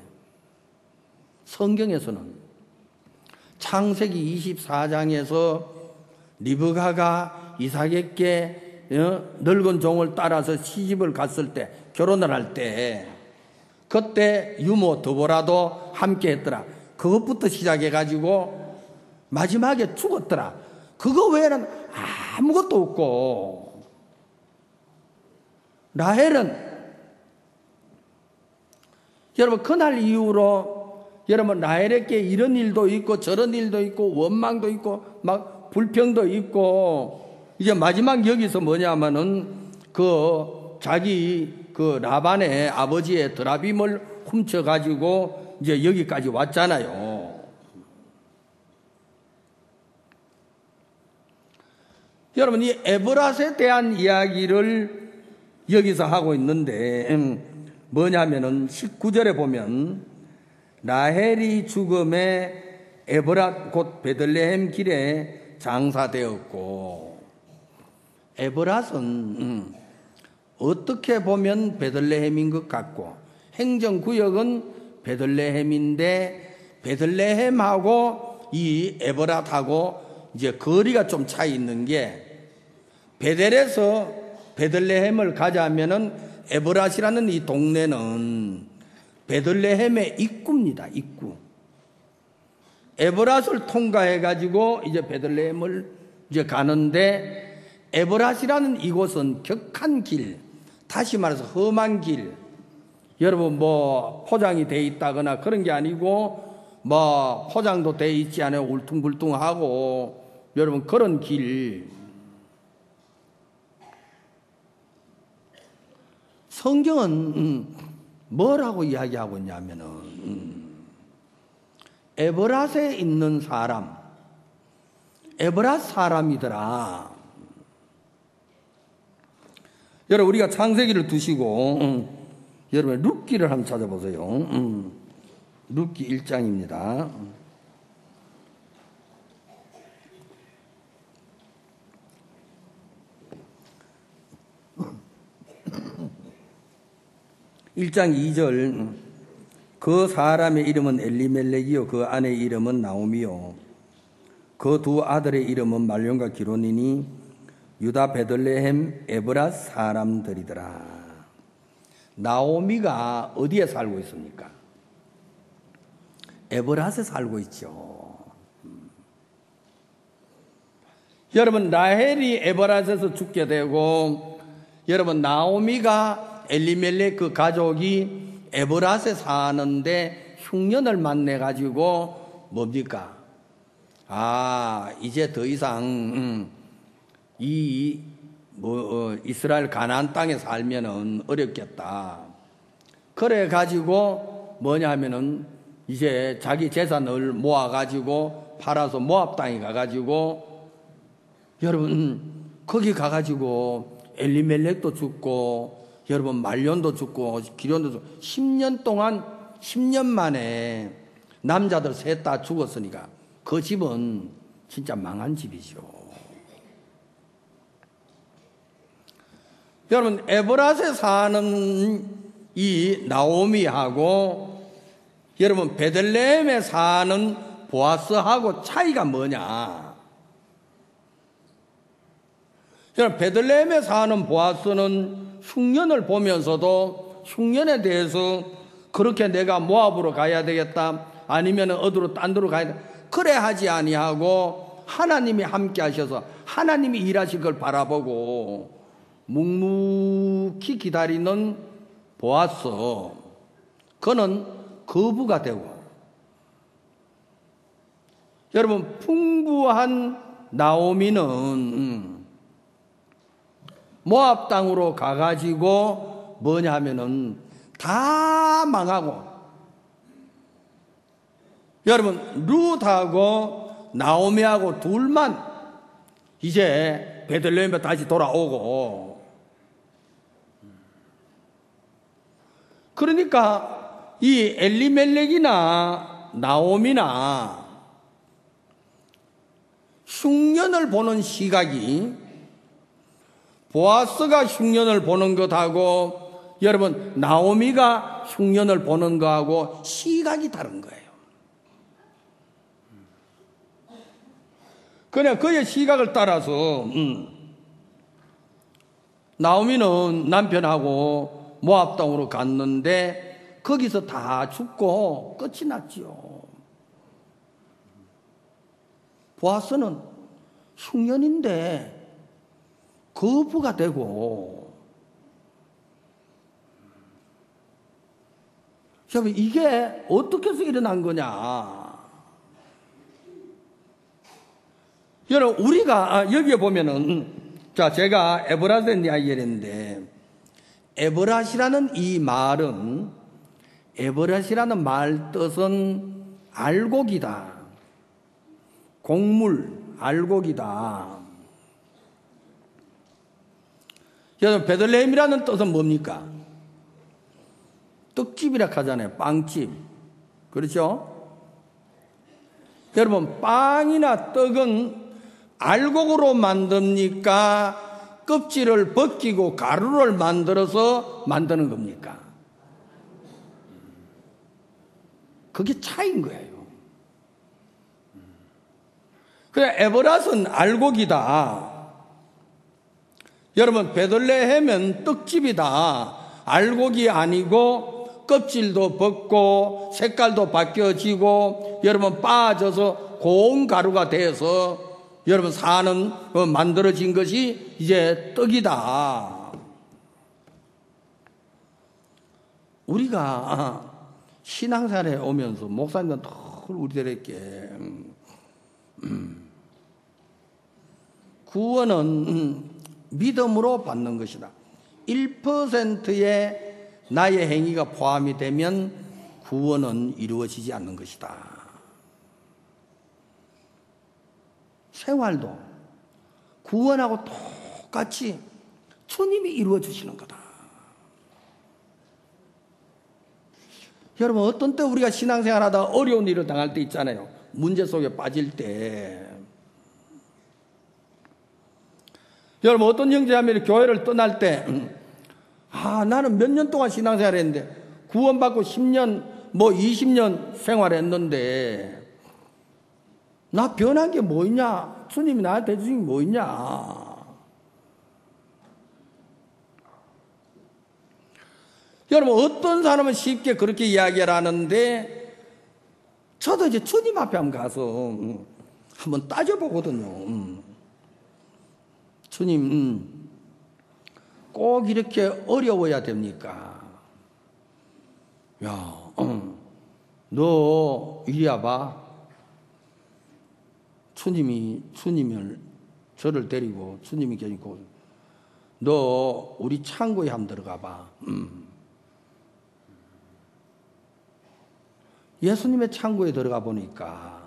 성경에서는 창세기 24장에서 리브가가 이삭에게 늙은 종을 따라서 시집을 갔을 때, 결혼을 할 때, 그때 유모 드보라도 함께 했더라. 그것부터 시작해가지고 마지막에 죽었더라. 그거 외에는 아무것도 없고, 라헬은 여러분 그날 이후로 여러분 라헬에게 이런 일도 있고 저런 일도 있고 원망도 있고 막 불평도 있고, 이제 마지막 여기서 뭐냐면은 그 자기 그 라반의 아버지의 드라빔을 훔쳐가지고 이제 여기까지 왔잖아요. 여러분 이 에브랏에 대한 이야기를 여기서 하고 있는데 뭐냐면은 19절에 보면 라헬이 죽음에 에브랏 곧 베들레헴 길에 장사되었고, 에브랏은 어떻게 보면 베들레헴인 것 같고 행정구역은 베들레헴인데 베들레헴하고 이 에브랏하고 이제 거리가 좀 차이 있는 게, 베델에서 베들레헴을 가자면은 에브랏이라는 이 동네는 베들레헴의 입구입니다. 입구. 에브랏을 통과해 가지고 이제 베들레헴을 이제 가는데, 에브랏이라는 이곳은 격한 길, 다시 말해서 험한 길. 여러분 뭐 포장이 돼 있다거나 그런 게 아니고 뭐 포장도 돼 있지 않아요. 울퉁불퉁하고 여러분 그런 길. 성경은 뭐라고 이야기하고 있냐면은 에브랏에 있는 사람, 에브랏 사람이더라. 여러분 우리가 창세기를 두시고 여러분 룻기를 한번 찾아보세요. 룻기 1장입니다. 1장 2절, 그 사람의 이름은 엘리멜렉이요 그 아내의 이름은 나오미요 그 두 아들의 이름은 말론과 기론이니 유다 베들레헴 에브랏 사람들이더라. 나오미가 어디에 살고 있습니까? 에브랏에 살고 있죠. 여러분 라헬이 에브랏에서 죽게 되고, 여러분 나오미가 엘리멜렉 그 가족이 에브랏에 사는데 흉년을 만나 가지고 뭡니까? 이제 더 이상 이스라엘 가나안 땅에 살면은 어렵겠다. 그래 가지고 뭐냐면은 이제 자기 재산을 모아 가지고 팔아서 모압 땅에 가 가지고, 여러분 거기 가 가지고 엘리멜렉도 죽고 여러분 말론도 죽고 기론도 죽고 10년 동안 10년 만에 남자들 셋 다 죽었으니까 그 집은 진짜 망한 집이죠. 여러분 에브랏에 사는 이 나오미하고 여러분 베들레헴에 사는 보아스하고 차이가 뭐냐? 여러분 베들레헴에 사는 보아스는 흉년을 보면서도 흉년에 대해서 그렇게 내가 모압으로 가야 되겠다, 아니면 어디로 딴 데로 가야 되겠다, 그래 하지 아니하고 하나님이 함께 하셔서 하나님이 일하실 걸 바라보고 묵묵히 기다리는 보아스, 그는 거부가 되고, 여러분 풍부한 나오미는 모압 땅으로 가가지고 뭐냐 하면은 다 망하고, 여러분 룻하고 나오미하고 둘만 이제 베들레헴에 다시 돌아오고, 그러니까 이 엘리멜렉이나 나오미나 흉년을 보는 시각이 보아스가 흉년을 보는 것하고 여러분 나오미가 흉년을 보는 것하고 시각이 다른 거예요. 그냥 그의 시각을 따라서 나오미는 남편하고 모압 땅으로 갔는데 거기서 다 죽고 끝이 났지요. 보아스는 흉년인데 거부가 되고, 여러분 이게 어떻게 해서 일어난 거냐? 여러분 우리가 여기에 보면은, 자 제가 에브라스의 이야기를 했는데, 에브라시라는 이 말은, 에브라시라는 말 뜻은 알곡이다, 곡물, 알곡이다. 여러분 베들레헴이라는 뜻은 뭡니까? 떡집이라 하잖아요. 빵집. 그렇죠? 여러분 빵이나 떡은 알곡으로 만듭니까? 껍질을 벗기고 가루를 만들어서 만드는 겁니까? 그게 차이인 거예요. 그래, 에브라스는 알곡이다. 여러분 베들레헴은 떡집이다. 알곡이 아니고 껍질도 벗고 색깔도 바뀌어지고 여러분 빠져서 고운 가루가 돼서 여러분 사는 만들어진 것이 이제 떡이다. 우리가 신앙생활에 오면서 목사님은 늘 우리들에게 구원은 믿음으로 받는 것이다. 1%의 나의 행위가 포함이 되면 구원은 이루어지지 않는 것이다. 생활도 구원하고 똑같이 주님이 이루어 주시는 거다. 여러분 어떤 때 우리가 신앙생활하다 어려운 일을 당할 때 있잖아요. 문제 속에 빠질 때. 여러분 어떤 형제자매들이 교회를 떠날 때 나는 몇 년 동안 신앙생활 했는데 구원받고 10년 20년 생활했는데 나 변한 게 뭐 있냐? 주님이 나한테 해주신 게 뭐 있냐? 여러분 어떤 사람은 쉽게 그렇게 이야기를 하는데 저도 이제 주님 앞에 한번 가서 한번 따져보거든요. 주님 꼭 이렇게 어려워야 됩니까? 야, 너 이리 와봐. 주님을 저를 데리고 주님이 계시고 너 우리 창고에 한번 들어가 봐. 예수님의 창고에 들어가 보니까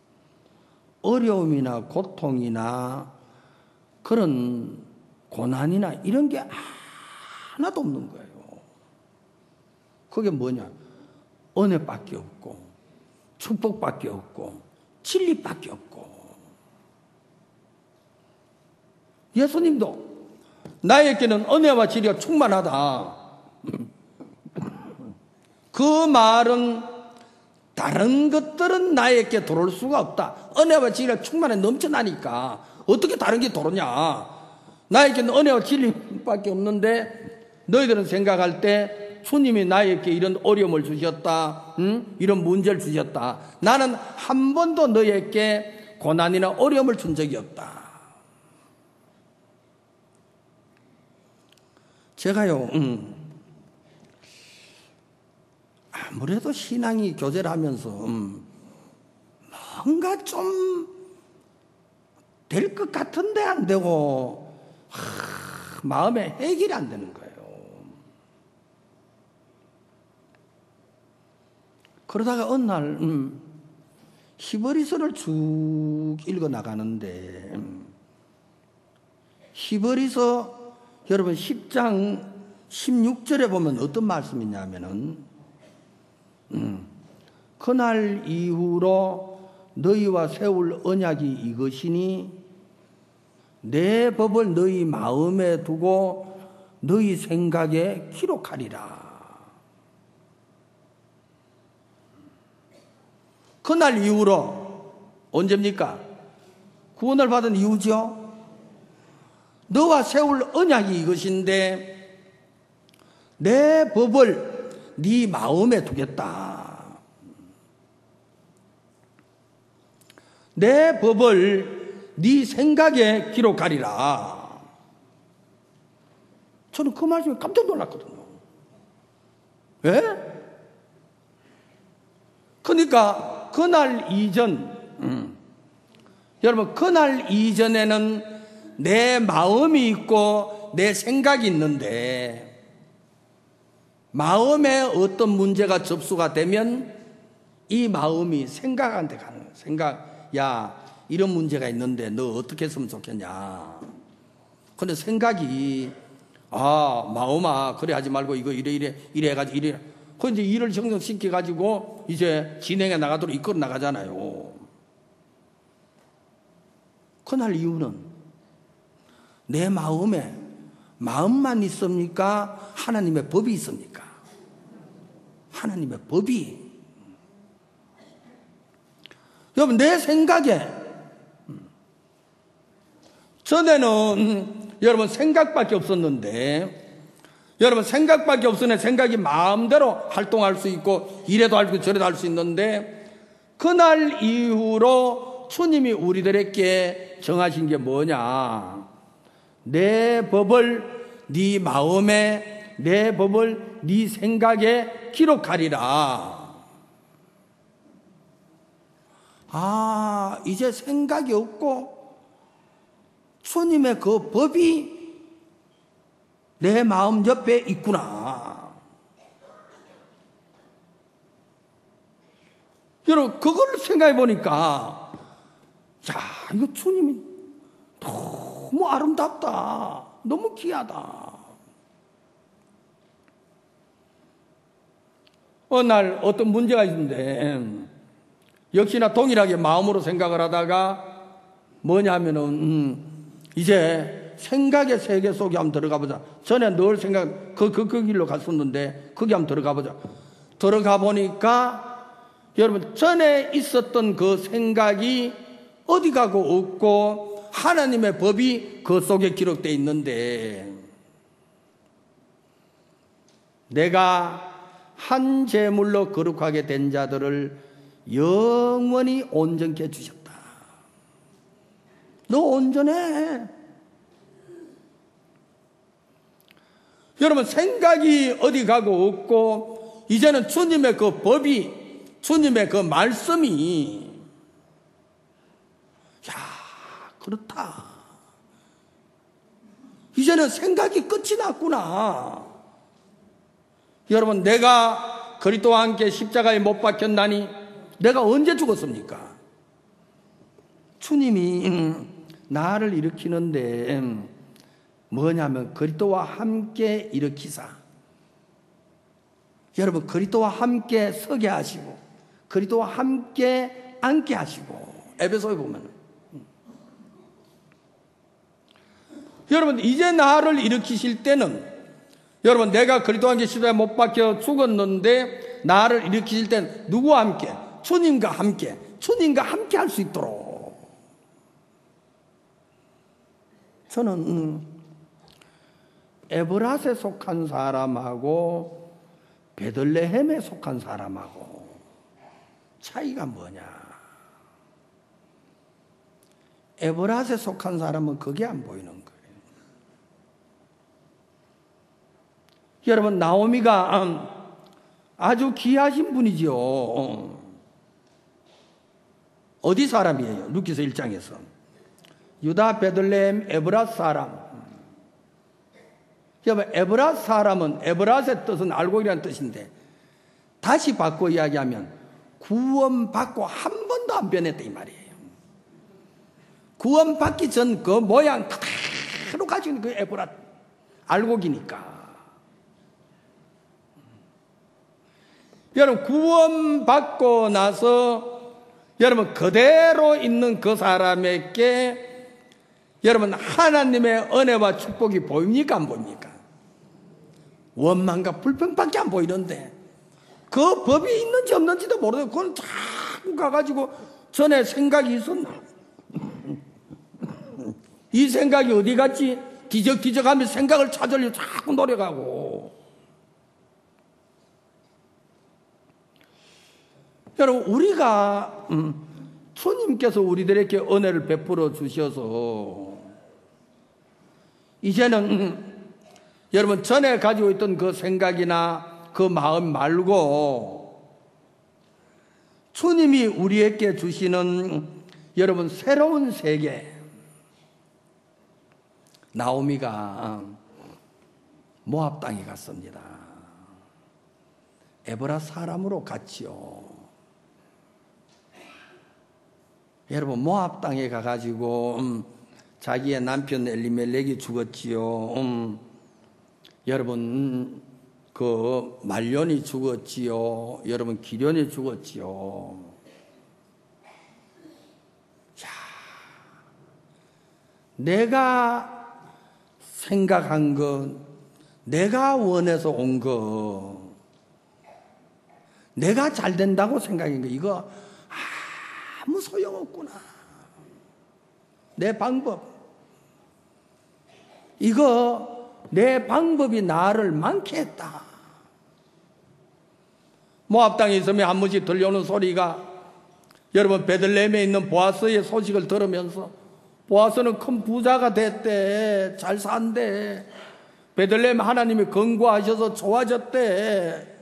어려움이나 고통이나 그런 고난이나 이런 게 하나도 없는 거예요. 그게 뭐냐? 은혜밖에 없고 축복밖에 없고 진리밖에 없고. 예수님도 나에게는 은혜와 진리가 충만하다. 그 말은 다른 것들은 나에게 들어올 수가 없다. 은혜와 진리가 충만해 넘쳐나니까 어떻게 다른 게 들어오냐. 나에게는 은혜와 진리밖에 없는데 너희들은 생각할 때 주님이 나에게 이런 어려움을 주셨다, 이런 문제를 주셨다. 나는 한 번도 너에게 고난이나 어려움을 준 적이 없다. 제가요 아무래도 신앙이 교제를 하면서 뭔가 좀 될 것 같은데 안 되고 마음에 해결이 안 되는 거예요. 그러다가 어느 날 히브리서를 쭉 읽어 나가는데 히브리서 여러분 10장 16절에 보면 어떤 말씀이 있냐면은 그날 이후로 너희와 세울 언약이 이것이니 내 법을 너희 마음에 두고 너희 생각에 기록하리라. 그날 이후로 언제입니까? 구원을 받은 이후죠. 너와 세울 언약이 이것인데 내 법을 네 마음에 두겠다. 내 법을 네 생각에 기록하리라. 저는 그 말씀에 깜짝 놀랐거든요. 왜? 그러니까 그날 이전, 여러분 그날 이전에는 내 마음이 있고 내 생각이 있는데 마음에 어떤 문제가 접수가 되면 이 마음이 생각한테 가는 거예요. 생각, 야 이런 문제가 있는데 너 어떻게 했으면 좋겠냐. 근데 생각이 마음아 그래 하지 말고 이거 이래 해가지고 이래. 그 이제 일을 정정시켜 가지고 이제 진행해 나가도록 이끌어 나가잖아요. 그날 이유는 내 마음에 마음만 있습니까? 하나님의 법이 있습니까? 하나님의 법이. 여러분 내 생각에 전에는 여러분 생각밖에 없었는데 여러분 생각밖에 없으니 생각이 마음대로 활동할 수 있고 이래도 할 수 있고 저래도 할 수 있는데 그날 이후로 주님이 우리들에게 정하신 게 뭐냐. 내 법을 네 마음에 내 법을 네 생각에 기록하리라. 이제 생각이 없고 주님의 그 법이 내 마음 옆에 있구나. 여러분 그걸 생각해 보니까 이거 주님이 너무 아름답다. 너무 귀하다. 어느 날 어떤 문제가 있는데 역시나 동일하게 마음으로 생각을 하다가 뭐냐면은 이제 생각의 세계 속에 한번 들어가 보자. 전에 늘 생각 그 길로 갔었는데 거기 한번 들어가 보자. 들어가 보니까 여러분 전에 있었던 그 생각이 어디 가고 없고 하나님의 법이 그 속에 기록되어 있는데 내가 한 제물로 거룩하게 된 자들을 영원히 온전케 해주셨다. 너 온전해. 여러분 생각이 어디 가고 없고 이제는 주님의 그 법이 주님의 그 말씀이 그렇다. 이제는 생각이 끝이 났구나. 여러분 내가 그리스도와 함께 십자가에 못 박혔나니 내가 언제 죽었습니까? 주님이 나를 일으키는데 뭐냐면 그리스도와 함께 일으키사. 여러분 그리스도와 함께 서게 하시고 그리스도와 함께 앉게 하시고 에베소에 보면 여러분 이제 나를 일으키실 때는 여러분 내가 그리스도와 함께 십자가에 못 박혀 죽었는데 나를 일으키실 때는 누구와 함께? 주님과 함께 할 수 있도록 저는 에브라스에 속한 사람하고 베들레헴에 속한 사람하고 차이가 뭐냐. 에브라스에 속한 사람은 그게 안 보이는 거예요. 여러분 나오미가 아주 귀하신 분이죠. 어디 사람이에요? 루키서 1장에서 유다 베들레헴 에브라스 사람. 여러분 에브라스 사람은 에브라스의 뜻은 알곡이라는 뜻인데 다시 바꿔 이야기하면 구원받고 한 번도 안 변했다 이 말이에요. 구원받기 전 그 모양 그대로 가지고 있는 그 에보라 알곡이니까. 여러분 구원받고 나서 여러분 그대로 있는 그 사람에게 여러분 하나님의 은혜와 축복이 보입니까 안 보입니까? 원망과 불평밖에 안 보이는데 그 법이 있는지 없는지도 모르고 그건 자꾸 가가지고 전에 생각이 있었나? 이 생각이 어디 갔지? 뒤적뒤적하며 생각을 찾으려고 자꾸 노력하고. 여러분 우리가 주님께서 우리들에게 은혜를 베풀어 주셔서 이제는 여러분 전에 가지고 있던 그 생각이나 그 마음 말고 주님이 우리에게 주시는 여러분 새로운 세계. 나오미가 모압 땅에 갔습니다. 에브라 사람으로 갔지요. 여러분 모압 땅에 가가지고 자기의 남편 엘리멜렉이 죽었지요. 여러분 그 말년이 죽었지요. 여러분 기련이 죽었지요. 자, 내가 생각한 것, 내가 원해서 온 것, 내가 잘 된다고 생각한 거 이거 아무 소용없구나. 내 방법, 이거 내 방법이 나를 많게 했다. 모압 땅에 있으면 한 번씩 들려오는 소리가 여러분 베들레헴에 있는 보아스의 소식을 들으면서 보아스는 큰 부자가 됐대. 잘 산대. 베들레헴 하나님이 건고하셔서 좋아졌대.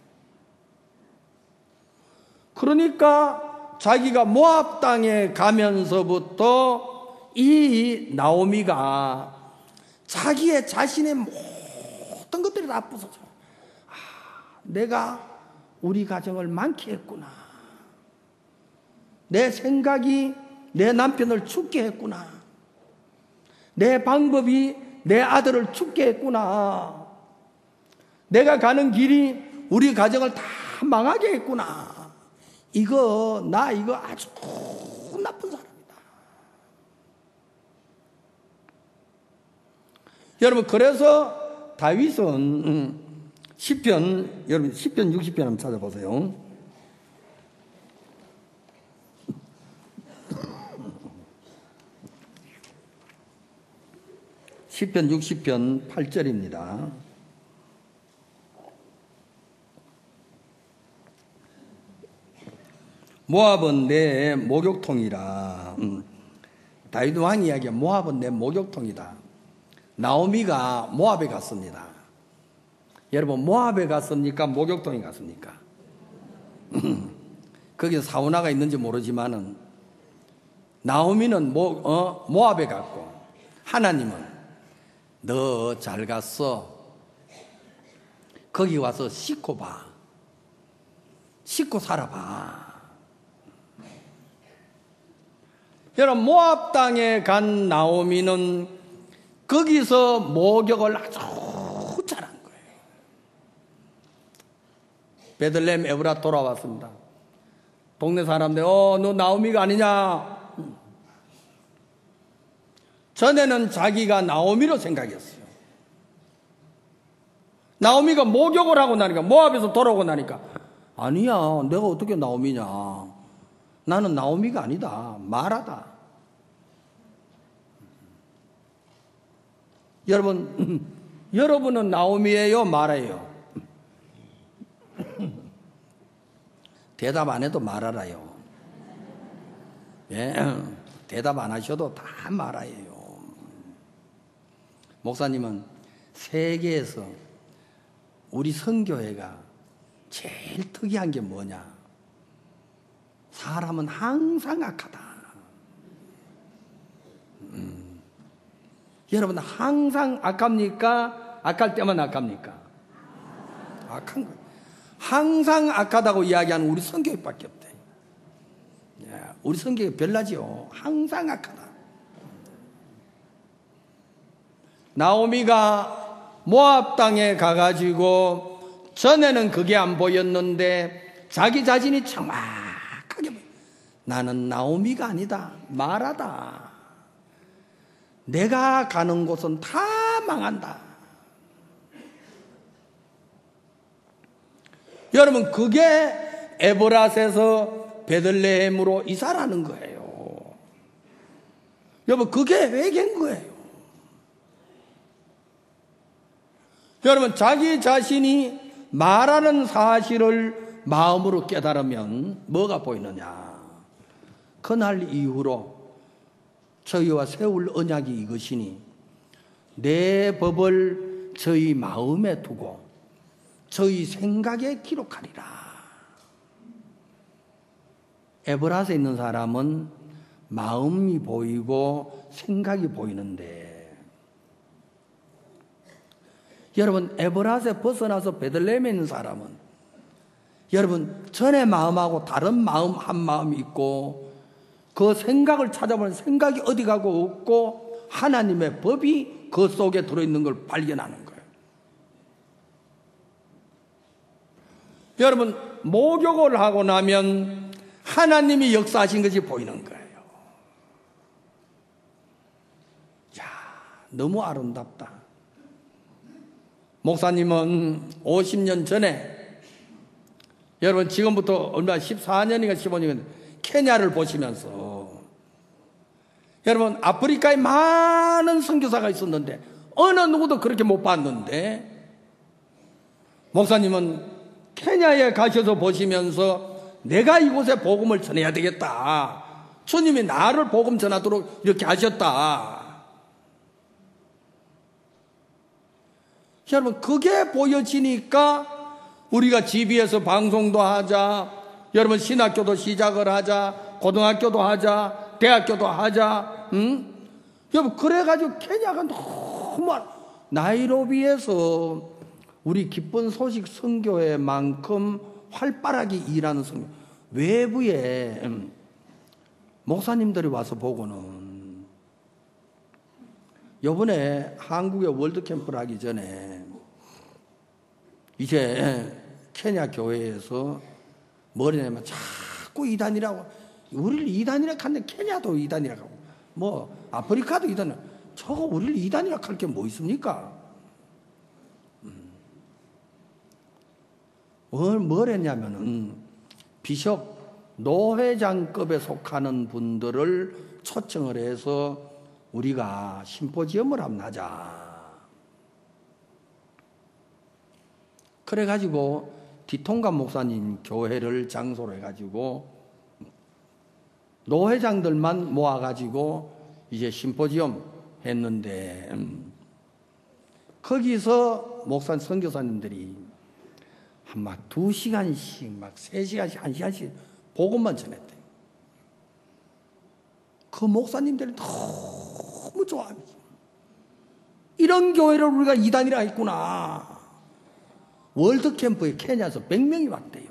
그러니까 자기가 모압 땅에 가면서부터 이 나오미가 자기의 자신의 모든 것들이 다 부서져. 내가 우리 가정을 많게 했구나. 내 생각이 내 남편을 죽게 했구나. 내 방법이 내 아들을 죽게 했구나. 내가 가는 길이 우리 가정을 다 망하게 했구나. 이거 아주 나쁜 사람이다. 여러분 그래서 다윗은 시편, 여러분 시편 60편 한번 찾아보세요. 시편 60편 8절입니다. 모압은 내 목욕통이라. 다윗 왕이 이야기해 모압은 내 목욕통이다. 나오미가 모압에 갔습니다. 여러분 모압에 갔습니까? 목욕통에 갔습니까? 거기서 사우나가 있는지 모르지만은 나오미는 모압에 갔고 하나님은 너 잘 갔어. 거기 와서 씻고 봐. 씻고 살아봐. 여러분 모압 땅에 간 나오미는 거기서 목욕을 아주 잘한 거예요. 베들레헴 에브라 돌아왔습니다. 동네 사람들 너 나오미가 아니냐. 전에는 자기가 나오미로 생각했어요. 나오미가 목욕을 하고 나니까 모압에서 돌아오고 나니까 아니야 내가 어떻게 나오미냐. 나는 나오미가 아니다. 마라다. 여러분은 나오미예요? 마라예요? 대답 안 해도 말하라요. 예, 대답 안 하셔도 다 말아예요. 목사님은 세계에서 우리 선교회가 제일 특이한 게 뭐냐? 사람은 항상 악하다. 여러분 항상 악합니까? 악할 때만 악합니까? 악한 거예요. 항상 악하다고 이야기하는 우리 성경밖에 없대. 우리 성경이 별나지요. 항상 악하다. 나오미가 모압 땅에 가가지고 전에는 그게 안 보였는데 자기 자신이 정확하게 보여. 나는 나오미가 아니다. 마라다. 내가 가는 곳은 다 망한다. 여러분, 그게 에브라스에서 베들레헴으로 이사라는 거예요. 여러분, 그게 회개인 거예요. 여러분, 자기 자신이 말하는 사실을 마음으로 깨달으면 뭐가 보이느냐? 그날 이후로 저희와 세울 언약이 이것이니 내 법을 저희 마음에 두고 저희 생각에 기록하리라. 에브라스에 있는 사람은 마음이 보이고 생각이 보이는데, 여러분, 에브라스에 벗어나서 베들레헴에 있는 사람은 여러분 전의 마음하고 다른 마음 한 마음이 있고, 그 생각을 찾아보면 생각이 어디 가고 없고 하나님의 법이 그 속에 들어있는 걸 발견하는 거예요. 여러분, 목욕을 하고 나면 하나님이 역사하신 것이 보이는 거예요. 야, 너무 아름답다. 목사님은 50년 전에, 여러분 지금부터 얼마 14년인가 15년인가 케냐를 보시면서, 여러분 아프리카에 많은 선교사가 있었는데 어느 누구도 그렇게 못 봤는데, 목사님은 케냐에 가셔서 보시면서 내가 이곳에 복음을 전해야 되겠다. 주님이 나를 복음 전하도록 이렇게 하셨다. 여러분, 그게 보여지니까 우리가 집에서 방송도 하자, 여러분 신학교도 시작을 하자, 고등학교도 하자, 대학교도 하자, 여러분 그래가지고 케냐가 너무 나이로비에서 우리 기쁜 소식 선교회만큼 활발하게 일하는 선교, 외부에 목사님들이 와서 보고는, 요번에 한국에 월드캠프를 하기 전에 이제 케냐 교회에서 뭐냐면 자꾸 이단이라고, 우리를 이단이라고 하는데 케냐도 이단이라고 하고 뭐 아프리카도 이단이라고, 저거 우리를 이단이라고 할 게 뭐 있습니까? 뭘 했냐면은 비숍 노회장급에 속하는 분들을 초청을 해서 우리가 심포지엄을 한번 하자. 그래가지고 디통감 목사님 교회를 장소로 해가지고 노회장들만 모아가지고 이제 심포지엄 했는데, 거기서 목사 선교사님들이 막 2시간씩, 막 3시간씩, 1시간씩 복음만 전했대. 그 목사님들이 너무 좋아합니다. 이런 교회를 우리가 이단이라 했구나. 월드캠프에 케냐에서 100명이 왔대요.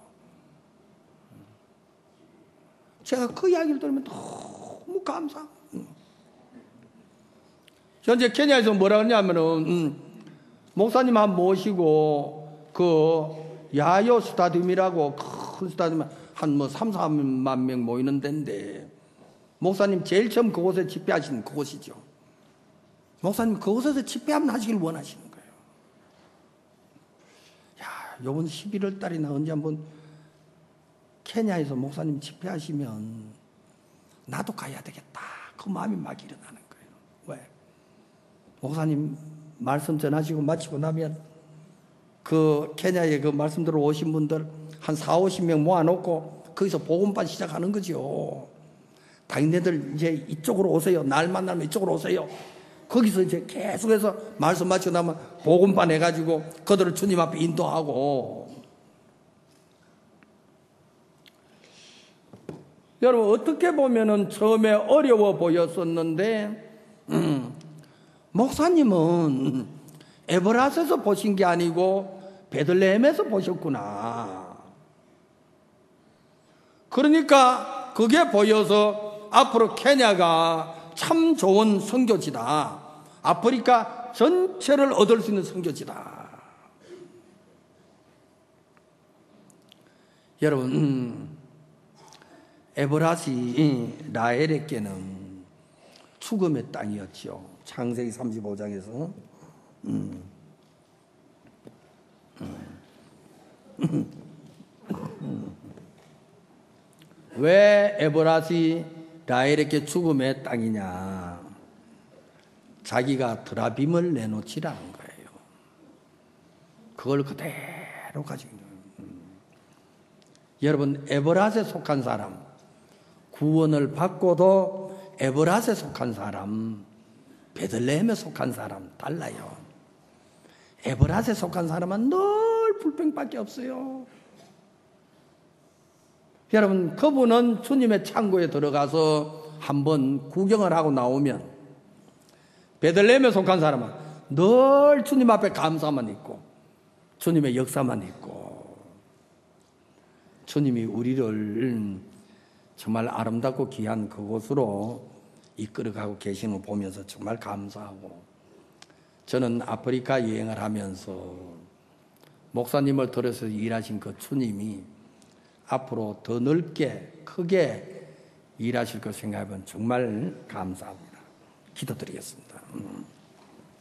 제가 그 이야기를 들으면 너무 감사. 현재 케냐에서 뭐라 그러냐면은, 목사님 한 모시고 그 야요 스타디움이라고 큰 스타디움 한 뭐 3, 4만 명 모이는 데인데, 목사님 제일 처음 그곳에 집회하신 그곳이죠. 목사님 그곳에서 집회 한번 하시길 원하시는 거예요. 야, 요번 11월 달이나 언제 한번 케냐에서 목사님 집회하시면 나도 가야 되겠다. 그 마음이 막 일어나는 거예요. 왜? 목사님 말씀 전하시고 마치고 나면 그 케냐에 그 말씀 들어 오신 분들 한 4, 50명 모아놓고 거기서 복음반 시작하는 거죠. 당신네들 이제 이쪽으로 오세요. 날 만나면 이쪽으로 오세요. 거기서 이제 계속해서 말씀 마치고 나면 복음반 해가지고 그들을 주님 앞에 인도하고. 여러분, 어떻게 보면은 처음에 어려워 보였었는데, 목사님은 에브라스에서 보신 게 아니고 베들레헴에서 보셨구나. 그러니까 그게 보여서 앞으로 케냐가 참 좋은 선교지다. 아프리카 전체를 얻을 수 있는 선교지다. 여러분, 에브라시 라헬에게는 죽음의 땅이었죠. 창세기 35장에서. 왜 에브라시 라헬에게 죽음의 땅이냐? 자기가 드라빔을 내놓지라는 거예요. 그걸 그대로 가지고 있는 거예요. 여러분, 에브라스에 속한 사람, 구원을 받고도 에브라스에 속한 사람, 베들레헴에 속한 사람 달라요. 에브라스에 속한 사람은 늘 불평밖에 없어요. 여러분, 그분은 주님의 창고에 들어가서 한번 구경을 하고 나오면, 베들레헴에 속한 사람은 늘 주님 앞에 감사만 있고 주님의 역사만 있고, 주님이 우리를 정말 아름답고 귀한 그곳으로 이끌어가고 계시는 걸 보면서 정말 감사하고, 저는 아프리카 여행을 하면서 목사님을 들어서 일하신 그 주님이 앞으로 더 넓게 크게 일하실 것 생각하면 정말 감사합니다. 기도드리겠습니다.